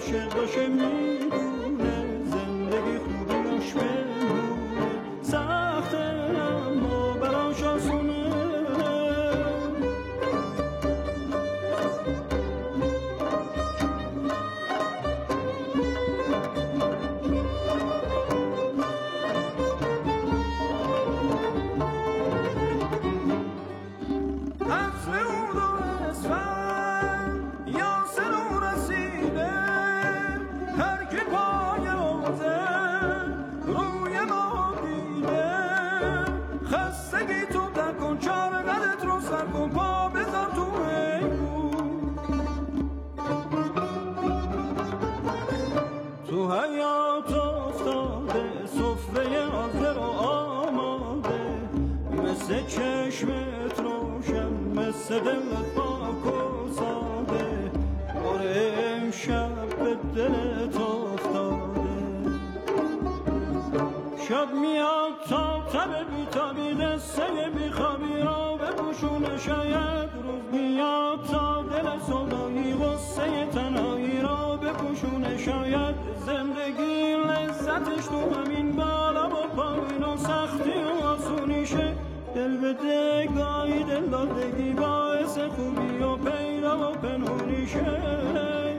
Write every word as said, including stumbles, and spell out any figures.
عاشق باشه میدونه زندگی خوبیاش بمونه، سخته اما براش آسونه. خستگی تو نکن، چارقدت رو سر کن، پا بذار تو ایمون. تو حیات افتاده سفره حاضر و آماده، مثل چشمت روشن، مثل دلت پاک و ساده، باره امشب به دلت افتاده. شب میاد تا تب بیتابی، دسته بیخوابی را بپوشونه، شاید روز میاد تا دل سودایی غصه تنهایی را بپوشونه، شاید زندگی لذتش تو همین بالا و پایین و سختی و آسونیشه. دل بده گاهی دل دادگی باعث خوبی و پیدا و پنهونیشه.